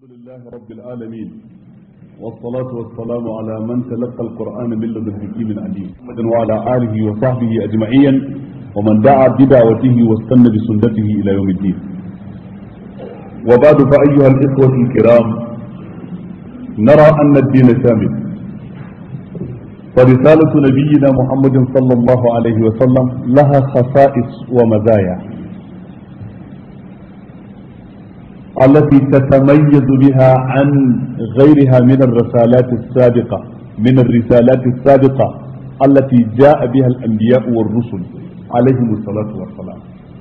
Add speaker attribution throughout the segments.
Speaker 1: الحمد لله رب العالمين والصلاة والسلام على من تلقى القرآن من لدن حكيم عليم وعلى آله وصحبه أجمعين ومن دعا بدعوته واستنى بسنته إلى يوم الدين. وبعد فأيها الإخوة الكرام، نرى أن الدين شامل، فرسالة نبينا محمد صلى الله عليه وسلم لها خصائص ومزايا التي تتميز بها عن غيرها من الرسالات السابقة التي جاء بها الأنبياء والرسل عليهم الصلاة والسلام.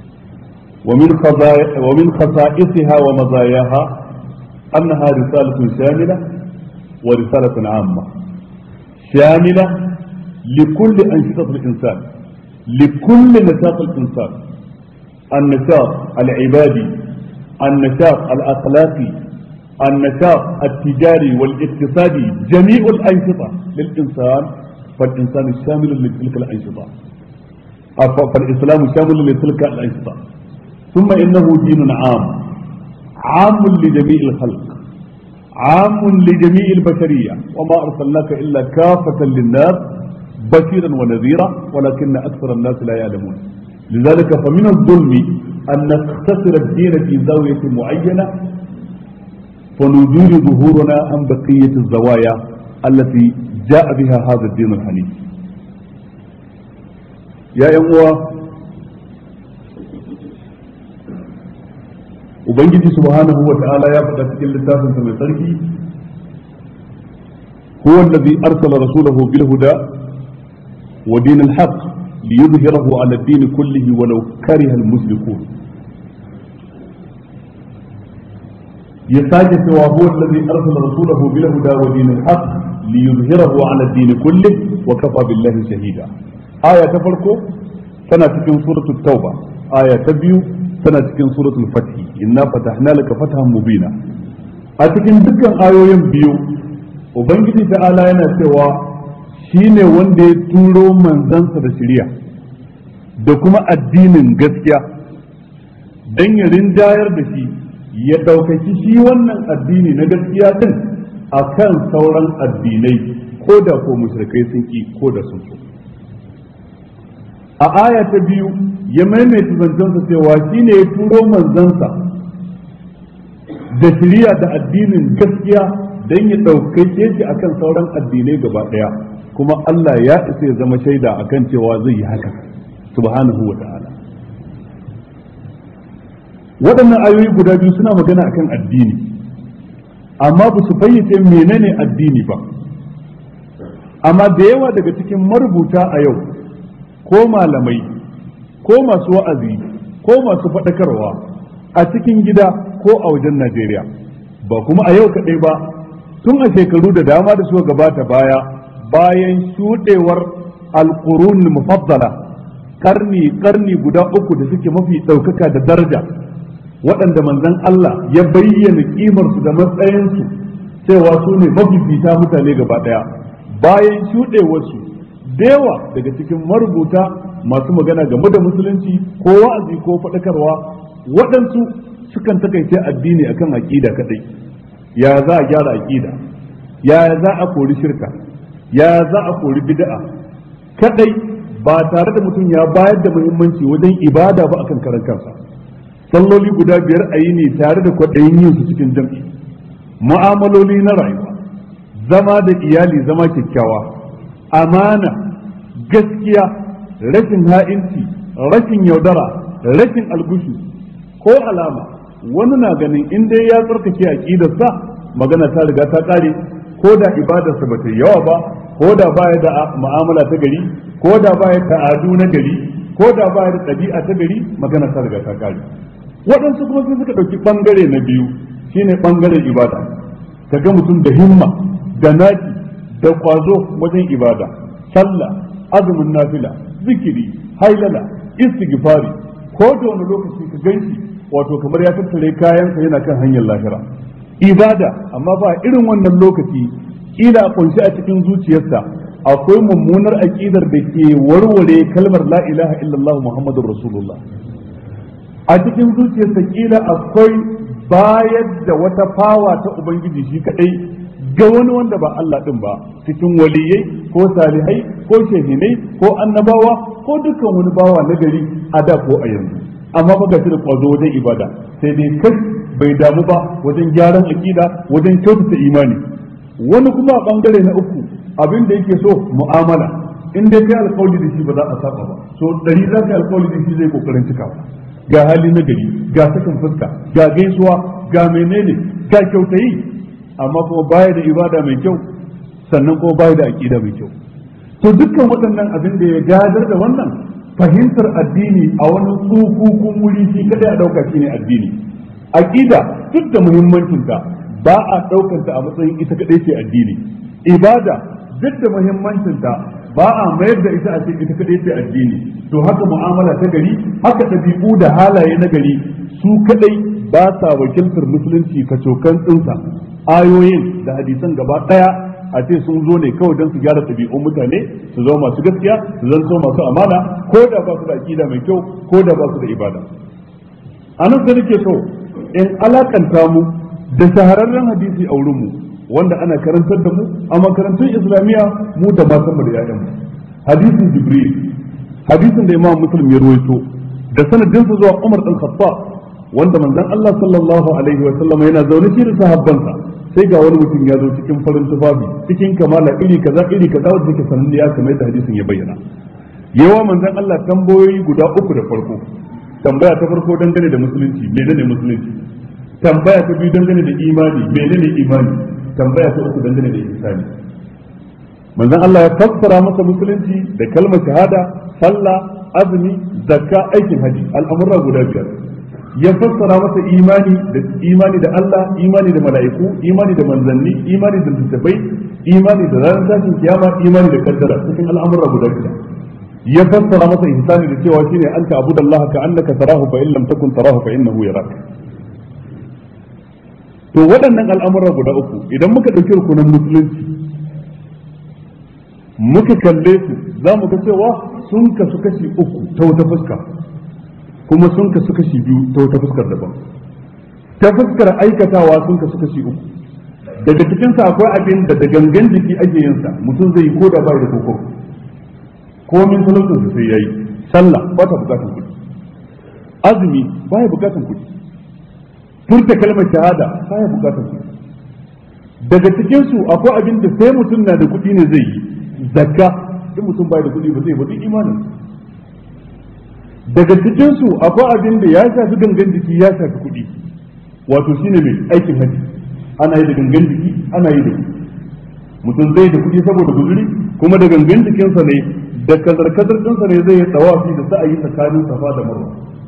Speaker 1: ومن خصائصها ومزاياها أنها رسالة شاملة ورسالة عامة، شاملة لكل أنشطة الإنسان، لكل نشاط الإنسان، النشاط العبادي، النشاط الأخلاقي، النشاط التجاري والاقتصادي، جميع الأنشطة للإنسان، فالإنسان شامل لتلك الأنشطة، فالإسلام شامل لتلك الأنشطة. ثم إنه دين عام لجميع الخلق، عام لجميع البشرية، وما أرسلناك إلا كافة للناس بشيرا ونذيرا ولكن أكثر الناس لا يعلمون. لذلك فمن الظلم أن نختصر الدين في زاوية معينة فنزيل ظهورنا عن بقية الزوايا التي جاء بها هذا الدين الحنيف. يا أيها Ubangiji subhanahu wa ta'ala ya faɗa cikin littafinsa mai tsarki, huwa allazi arsala rasulahu bil huda wa dinil haqq liyudhhirahu 'ala ad-din kullihi walau kariha al-mushrikun. Ya sake cewa huwa allazi arsala rasulahu bil huda wa dinil haqq liyudhhirahu 'ala ad-din kullihi wa kafa billahi shahida. Aya ta farko tana cikin suratul tauba, aya ta biyu tana cikin suratul fath, inna fatahna laka fathan mubina. A cikin dukkan ayoyin biyu ubangiji ta'ala yana cewa shine wanda ya turo manzansa da shari'a da kuma addinin gaskiya dan ya rinjayar da shi, ya daukaki shi wannan addini na gaskiya din akan sauran addinai, ko da ko mushrikai sun ki ko da sun so. A aya ta biyu ya maimaita zancensa cewa shi ne ya turo manzansa da shiriya da addinin gaskiya don ya ɗaukake shi akan sauran addinai gaba ɗaya, kuma Allah ya isa ya zama shaida akan cewa zai yi haka subhanahu wa ta'ala. Waɗannan ayoyi guda biyu suna magana akan addini, amma ba su fayyace menene addini ba. Amma da yawa daga cikin marubuta a yau, ko malamai ko masu wa'azi ko masu faɗakarwa a cikin gida ko a wajen Najeriya, ba kuma a yau kaɗai ba, tun a shekaru da dama da suka gabata baya, bayan shuɗewar alƙurun mufaddala, ƙarni guda uku da suke mafi ɗaukaka da daraja, waɗanda manzon Allah ya bayyana ƙimarsu da matsayinsu cewa su ne mafifita mutane gaba ɗaya. Bayan shuɗewarsu da yawa daga cikin marubuta masu magana game da musulunci ko wa'azi ko faɗakarwa, waɗansu sukan takaice addini akan aƙida kadai. Ya za a gyara aƙida, ya za a kori shirka, ya za a kori bid'a kadai, ba tare da mutum ya bayar da muhimmanci wajen ibada ba akan karan kansa. Salloli guda biyar a yi ne tare da kwaɗayin yin su cikin jam'i, mu'amaloli na rayuwa, zama da iyali zama kyakkyawa, amana, gaskiya, rashin ha'inci, rashin yaudara, rashin algushu ko alama. Wani na ganin in dai ya tsarkake aqidarsa magana ta riga ta kare, ko da ibadarsa ba ta yawa ba, ko da baya da mu'amala ta gari, ko da baya ta'adu na gari, ko da baya da ɗabi'a ta gari, magana ta riga ta kare. Waɗansu kuma sai suka ɗauki ɓangare na biyu, shine ɓangaren ibada. Ka ga mutum da himma da naci da ƙwazo wajen ibada, sallah, azumin nafila, zikiri, hailala, istighfari, ko da wani lokaci ka ganshi wato kamar ya tattare kayansa yana kan hanyar lahira. Ibada, amma ba irin wannan lokaci kila kunshi a cikin zuciyarsa akwai mummunar aqidar da ke warware kalmar la ilaha illallah muhammadur rasulullah. A cikin zuciyarsa kila akwai bayar da wata fawa ta ubangiji shi kadai ga wani wanda ba Allah din ba, cikin waliyai ko salihai ko shehinai ko annabawa ko dukkan wani bawa na gari a da ko a yanzu. Amma fa gashi da kwazo wajen ibada, sai dai kai bai damu ba wajen gyaran akida, wajen kyautata imani. Wani kuma a bangare na uku abin da yake so mu'amala, in dai kai alƙawari da shi ba za a saba ba, so 100 za ka alƙawari da shi zai kokarin cikawa. Ga hali na gari, ga sakin fuska, ga gaisuwa, ga menene, ga kyautayi, amma kuma baya da ibada mai kyau, sannan kuma baya da akida mai kyau. To dukkan waɗannan abin da ya gadar da wannan fahimtar addini a wani tsukukun wuri shi kadai a dauka shine addini. Aqida duk da muhimmancinta ba a daukanta a matsayin ita kadai ce addini. Ibada duk da muhimmancinta ba a mayar da ita a ce ita kadai ce addini. To haka mu'amala ta gari, haka ɗabi'u da halaye na gari su kadai ba sa wakiltar musulunci kacokan tsinsa. Ayoyin da hadisan gaba daya a ce sun zo ne kawai don su gyara ɗabi'un mutane, su zama masu gaskiya, su zanto masu amana, ko da ba su da aqida mai kyau, ko da ba su da ibada. Anan sai nake so in alakanta mu da shahararren hadisi a wurin mu wanda ana karantar da mu a makarantun islamiyya mu da matan mu da yayan mu. Hadisin Jibril, hadisin da Imam Muslim ya rawaito da sanadin sa zuwa Umar dan Khattab, wanda manzon Allah sallallahu alaihi wa sallam yana zaune shi da sahabbansa, sai ga wani mutum ya zo cikin farin tufafi, cikin kamala iri kaza wanda yake sananniya kamar yadda hadisin ya bayyana. Yawa manzon Allah tambayoyi guda uku da farko. Tambaya ta farko dangane da musulunci, menene musulunci? Tambaya ta biyu dangane da imani, menene imani? Tambaya ta uku dangane da ihsani. Manzon Allah ya fassara masa musulunci da kalmar shahada, sallah, azumi, zakka, aikin haji, al'amura guda biyar. Ya fassara masa imani da Allah, imani da mala'iku, imani da manzanni, imani da littattafai, imani da ranar tashin kiyama, imani da kaddara, cikin al'amura guda biyar. Ya fassara masa ihsani da cewa shine anta abudallaha ka annaka tarahu fa in lam takun tarahu fa innahu yarak. To waɗannan al'amura guda uku idan muka ɗauki rukunin musulunci muka kalle su za mu ga cewa sun kasu kashi uku ta wata fuska, kuma sun kasu kashi biyu ta wata fuskar daban. Ta fuskar aikatawa sun kasu kashi uku. Daga cikinsa akwai abin da gangan jiki ake yin sa, mutum zai yi ko da bai da koko, komin talautin sa sai yayi. Sallah ba ta bukatun kuɗi, azumi baya bukatun kuɗi, furta kalmar shahada baya bukatun kuɗi. Daga cikin su akwai abin da sai mutum na da kuɗi ne zai yi. Zakka in mutum bai da kuɗi ba zai ba duk imanin. Daga cikin su akwai abin da ya shafi gangan jiki, ya shafi kuɗi, wato shine mai aikin haji. Ana yi da gangan jiki, ana yi da kuɗi. Mutum zai da kuɗi saboda guzuri, kuma da gangan jikinsa ne da kazar-kazar ɗinsa ne zai yi tsawafi da sa'ayi tsakanin safa da marwa.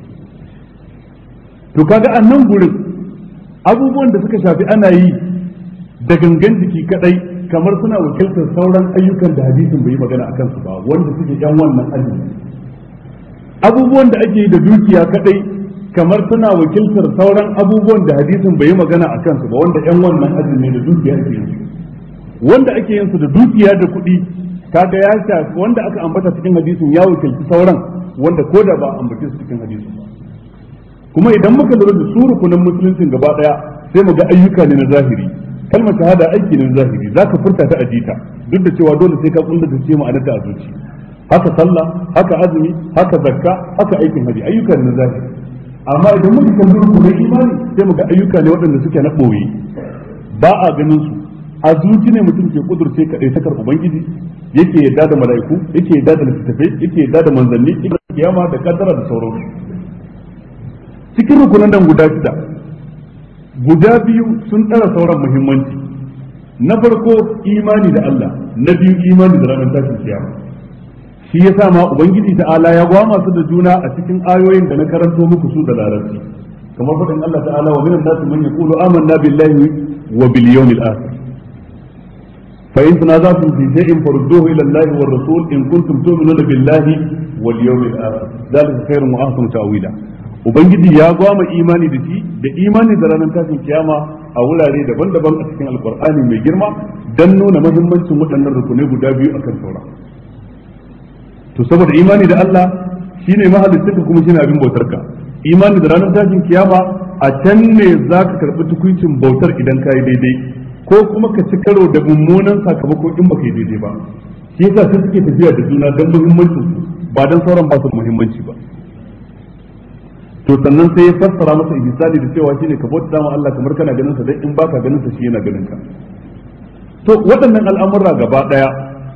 Speaker 1: To kaga a nan gurin abubuwan da suka shafi ana yi da gangan jiki kadai kamar suna wakiltar sauran ayyukan da hadisin bai yi magana akan su ba, wanda suke yan wannan azumi. Abubuwan da ake yi da dukiya kadai kamar suna wakiltar sauran abubuwan da hadisin bai yi magana akan su ba, wanda yan wannan azumi da dukiya ake yin su. Wanda ake yin su da dukiya da kuɗi kaga ya shafi wanda aka ambata cikin hadisin ya wakilci sauran wanda ko da ba ambace su cikin hadisin ba. Kuma idan muka lura da su rukunin musuluncin gaba daya sai mu ga ayyuka ne na zahiri. Kalmar shahada aiki ne na zahiri, zaka furta ta ajita duk da cewa dole sai ka kulla da ce ma'anarta a zuci. Haka sallah, haka azumi, haka zakka, haka aikin haji, ayyuka ne na zahiri. Amma idan muka kalli rukunin imani sai mu ga ayyuka ne waɗanda suke na ɓoye, ba a ganin su. A zuci ne mutum ke kudurce kaɗai takar ubangiji, yake yadda da mala'iku, yake yadda da littattafai, yake yadda da manzanni, yake da kiyama da kaddara da sauransu. Cikin rukunan nan guda shida, guda biyu sun ɗara sauran muhimmanci. Na farko imani da Allah, na biyu imani da ranar tashin kiyama. Shi yasa ma ubangiji ta'ala ya gwama su da juna a cikin ayoyin da na karanto muku su da larabci. Kamar faɗin Allah ta'ala wa minan nasu man yaqulu amanna billahi wa bil yawmil akhir. فإن تنازعتم في شيء فردوه إلى الله والرسول إن كنتم تؤمنون بالله واليوم الآخر ذلك خير وأحسن تأويلا. Ubangiji ya gwama imani da shi da imani da ranar tashin kiyama a wurare daban-daban a cikin Alƙur'ani mai girma don nuna muhimmancin waɗannan rukunai guda biyu akan saura. To saboda imani da Allah shine mahaliccinka kuma shine abin bautarka. Imani da ranar tashin kiyama a can ne za ka karɓi tukuncin bautar idan ka yi daidai, ko kuma ka ci karo da mummunan sakamako in baka yi daidai ba. Shi yasa sai suke tafiya da juna don muhimmancin su ba don sauran ba su muhimmanci ba. To sannan sai ya fassara masa ihsani da cewa shine ka bauta ma Allah kamar kana ganin sa, dan in baka ganin sa shi yana ganin ka. To waɗannan al'amura gaba daya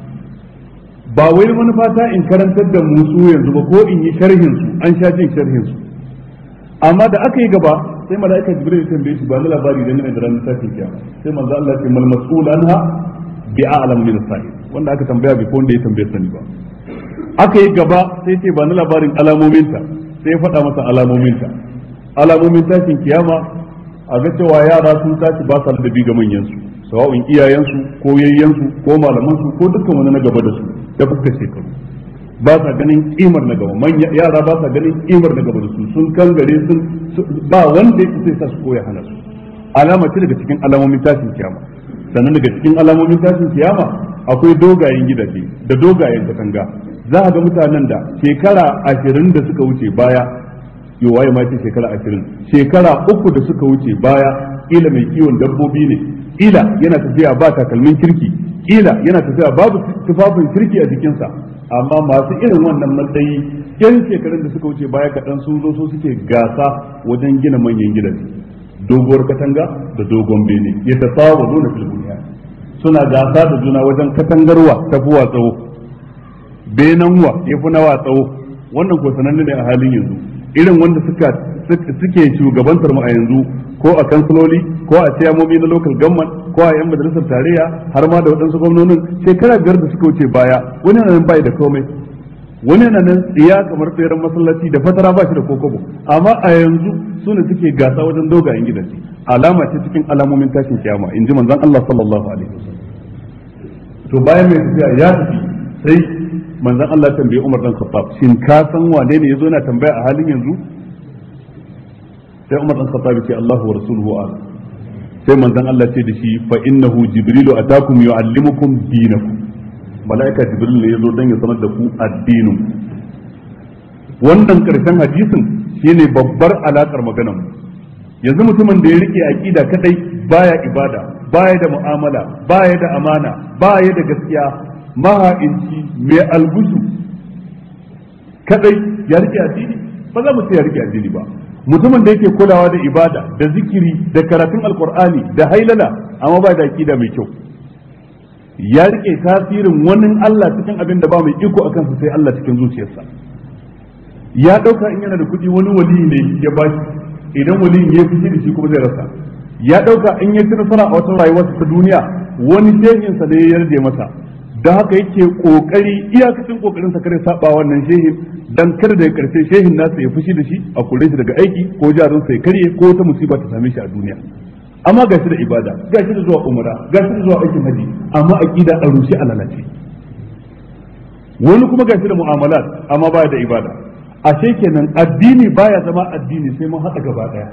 Speaker 1: ba wai manufa ta in karantar da musu yanzu ba ko in yi sharhin su, an sha jin sharhin su. Amma da aka yi gaba sai mala'ika Jibril ya tambaye shi ba na labari dan ne da ran tashin kiyama. Sai manzo Allah ya ce mal mas'ul anha bi a'lam min as-sa'il, wanda aka tambaya bai ko wanda ya tambaye sani ba. Aka yi gaba sai ce ba na labarin alamominta, sai ya faɗa masa alamominta. Alamomin tashin kiyama a ga cewa yara sun tashi ba sa da bi ga manyansu, sawa'un iyayensu ko yayyensu ko malamansu ko dukkan wani na gaba da su da fuskar shekaru, ba sa ganin kimar na gaba, yara ba sa ganin kimar na gaba da su, sun kangare sun ba wanda ya sai sa su koya hana su. Alama ce daga cikin alamomin tashin kiyama. Sannan daga cikin alamomin tashin kiyama akwai dogayen gidaje da dogayen katanga. Za a ga mutanen da shekara 20 da suka wuce baya, yau waye ma ce shekara 20, shekara 3 da suka wuce baya, kila mai kiwon dabbobi ne, kila yana tafiya ba takalmin kirki, kila yana tafiya babu tufafin kirki a jikinsa, amma masu irin wannan matsayi yan shekarun da suka wuce baya kaɗan sun zo so suke gasa wajen gina manyan gidaje, doguwar katanga da dogon bene, ya tasawa nuna filbuniya, suna gasa da juna wajen katangarwa ta fuwa tsawo, benen wa ya fi nawa tsawo. Wannan ko sananne ne a halin yanzu, irin wanda suke shugabantar mu a yanzu, ko a kansiloli ko a ciyamomi na local government ko a yan majalisar tarayya har ma da waɗansu gwamnonin shekara 5 da suka wuce baya, wani nan bai da komai, wani nan tsiya kamar tseren masallaci da fatara ba shi da kokobo, amma a yanzu su ne suke gasa wajen dogayen gidaje. Alama ce cikin alamomin tashin kiyama, in ji manzon Allah sallallahu alaihi wasallam. To bayan mai tafiya ya tafi sai manzon Allah tambaye Umar dan Khattab, shin ka san wane ne yazo yana tambaya a halin yanzu? Sai Umar dan Khattab ya ce Allahu wa rasuluhu a'lam. Sai manzon Allah ce da shi fa innahu jibrilu atakum yuallimukum dinakum, malaika jibril ne yazo dan ya sanar da ku addinin. Wannan karshen hadisin shine babbar alakar maganar mu. Yanzu mutumin da ya rike aqida kadai, baya ibada, baya da mu'amala, baya da amana, baya da gaskiya, maha'inci, mai algusu kadai ya rike addini, ba za mu ce ya rike addini ba. Mutumin da yake kulawa da ibada, da zikiri, da karatun alkur'ani, da hailala, amma ba da aqida mai kyau, ya rike tasirin wani Allah cikin abin da ba mai iko akan sa sai Allah cikin zuciyarsa. Ya dauka in yana da kuɗi wani wali ne ya bashi, idan wali ya fice da shi kuma zai rasa. Ya dauka in ya ci nasara a wata rayuwarsa ta duniya wani shehin sa ne ya yarda masa, da haka yake kokari iyakacin kokarin sa kare saba wannan shehin, dan kada da karshe shehin nasa ya fushi da shi, a kore shi daga aiki ko jarin sa ya karye ko wata musiba ta same shi a duniya. Amma gashi da ibada, gashi da zuwa umra, gashi da zuwa aikin haji, amma aqida a rushe a lalace. Wani kuma gashi da mu'amalat amma baya da ibada. Ashe kenan addini baya zama addini sai mun haɗa gaba daya,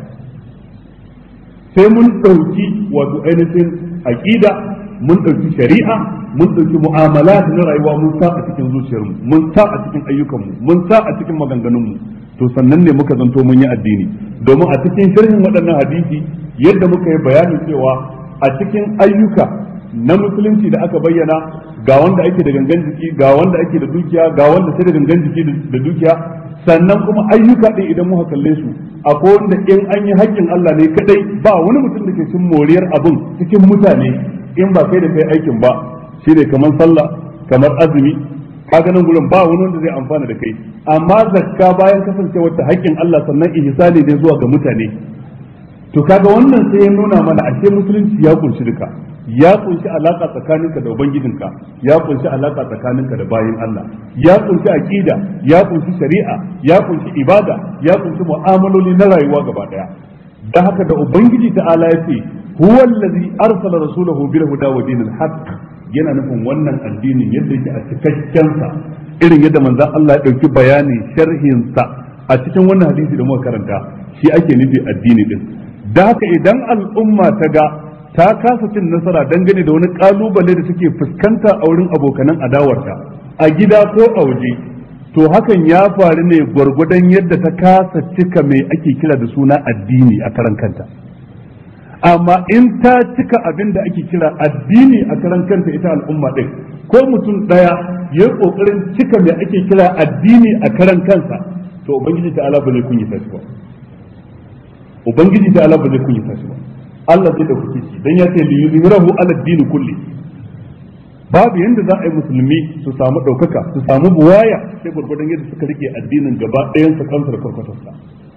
Speaker 1: sai mun ɗauki wato ainihin aqida, mun ɗauki shari'a, mun ɗauki mu'amala na rayuwa, mun sa a cikin zuciyarmu, mun sa a cikin ayyukanmu, mun sa a cikin maganganunmu, to sannan ne muka zanto mun yi addini. Domin a cikin sharhin waɗannan hadisi yadda muka yi bayanin cewa a cikin ayyuka na musulunci da aka bayyana, ga wanda ake da gangan jiki, ga wanda ake da dukiya, ga wanda sai da gangan jiki da dukiya, sannan kuma ayyuka ɗin idan muka kalle su akwai wanda in an yi haƙƙin Allah ne kadai, ba wani mutum da ke cin moriyar abin cikin mutane in ba kai da kai aikin ba, shine kamar sallah, kamar azumi, kaga nan gurin ba wani wanda zai amfana da kai. Amma zakka bayan kasancewar ta haƙƙin Allah sannan ihsani ne zuwa ga mutane, to kaga wannan sai ya nuna mana ashe musulunci ya kunshi duka, ya kunshi alaka tsakaninka da ubangijinka, ya kunshi alaka tsakaninka da bayin Allah, ya kunshi aqida, ya kunshi shari'a, ya kunshi ibada, ya kunshi mu'amaloli na rayuwa gaba daya. Da haka da ubangiji ta'ala ya ce huwa allazi arsala rasulahu bil huda wa dinil haqq, yana nufin wannan addinin yadda yake a cikakken sa, irin yadda manzon Allah ya dauki bayani sharhin sa a cikin wannan hadisi da muka karanta, shi ake nufi addini din. Da haka idan al'umma ta ga ta kasa cin nasara dangane da wani kalubale da suke fuskanta a wurin abokanan adawarta a gida ko a waje, to hakan ya faru ne gwargwadon yadda ta kasa cika mai ake kira da suna addini a karan kanta. Amma in ta cika abin da ake kira addini a karan kanta ita al'umma ɗin, ko mutum ɗaya ya yi ƙoƙarin cika mai ake kira addini a karan kansa, to ubangiji ta'ala ba zai kunyata shi ba. Ubangiji ta'ala ba zai kunyata shi ba. Allah zai dauke shi dan ya ce li yuzhirahu ala ad-din kulli. Babu yanda za a yi musulmi su samu ɗaukaka, su samu buwaya sai gurgurdan yadda suka rike addinin gaba ɗayan sa kansa da karkatarsa.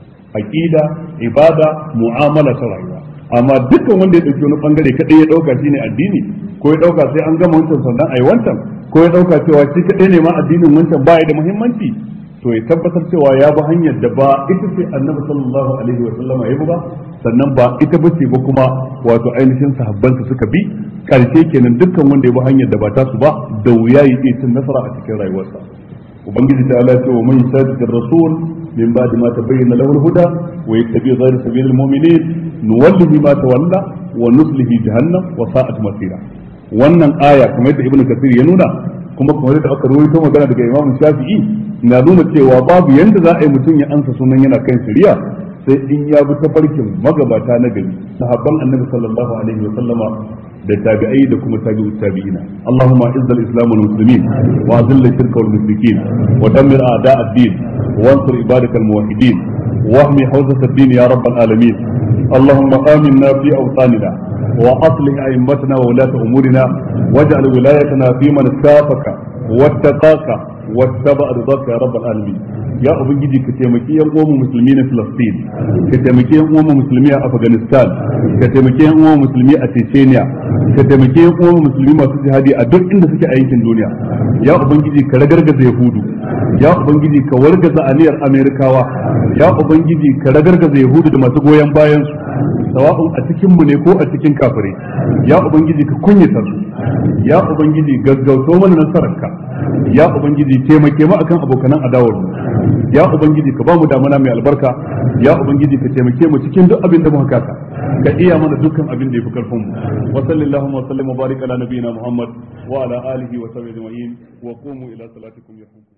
Speaker 1: Aqida, ibada, mu'amala ta rayuwa. Amma dukkan wanda ya dauki wani bangare kadai ya dauka shine addini, ko ya dauka sai an gama wancan sannan ayi wancan, ko ya dauka cewa shi kadai ne ma addinin wancan baya da muhimmanci, to ya tabbatar cewa ya bi hanyar da ba ita ce annabi sallallahu alaihi wa sallama ya bi ba, sannan ba ita bace ba kuma wato ainihin sahabbansa suka bi. Karshe kenan dukkan wanda ya bi hanyar da ba ta su ba, da wuya ya iya cin nasara a cikin rayuwarsa. Ubangiji ta ala ce wa man yusadiq ar-rasul min ba'di ma tabayyana lahu al-huda wa yattabi ghayra sabilil mu'minin nuwallihi ma tawalla wa nuslihi jahannam wa sa'at masira. Wannan aya kamar yadda ibnu kasir ya nuna, kuma kamar yadda aka rawaito magana daga Imam Shafi'i, na nuna cewa babu yanda za a yi mutum ya ansa sunan yana kan shari'a sai in ya bi tafarkin magabata na gari, sahabban annabi sallallahu alaihi wa sallama da tabi'ai da kuma tabi'ut tabi'ina. Allahumma izz al-islam wal muslimin wa azil ash-shirka wal mushrikin wa dammir a'da' ad-din wa ansur ibadak al-muwahhidin wa ahmi hawzat ad-din ya rabb al-alamin. Allahumma aminna fi awtanina wa aslih a'immatana wa ulata umurina waj'al wilayatana fi man istafaka wattaqaka wattaba ridaka ya rabb al-alamin. Ya ubangiji ka taimaki yan uwan musulmi na Filistin, ka taimaki yan uwan musulmi a Afghanistan, ka taimaki yan uwan musulmi a Chechnya, ka taimaki yan uwan musulmi masu jihadi a duk inda suke a yankin duniya. Ya ubangiji ka ragargaza Yahudu, ya ubangiji ka wargaza aniyar Amerikawa, ya ubangiji ka ragargaza Yahudu da masu goyon bayan su, sawa'un a cikin mu ne ko a cikin kafirai. Ya ubangiji ka kunyata su, ya ubangiji gaggauto mana nasararka, ya ubangiji taimake mu akan abokanan adawar mu, ya ubangiji ka bamu damana mai albarka, ya ubangiji ka taimake mu cikin duk abin da muka kasa, ka iya mana dukkan abin da yafi karfin mu. Wa sallallahu wa sallam wa barik ala nabiyyina Muhammad wa ala alihi wa sahbihi ajma'in wa qumu ila salatikum yarhamukum.